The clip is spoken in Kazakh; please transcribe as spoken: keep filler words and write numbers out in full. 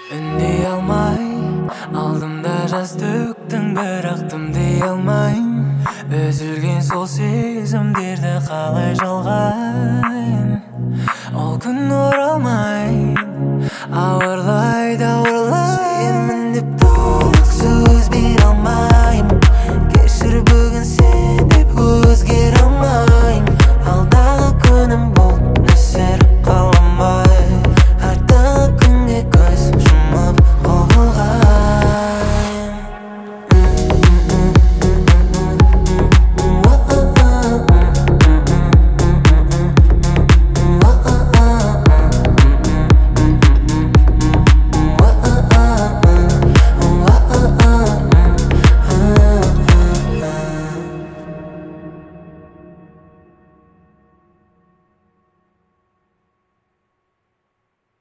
Үндей алмай алдымда жас төктің, бірақ дей алмайым. Үзілген сол сезімдерді қалай жалғайым. Ол күн оралмай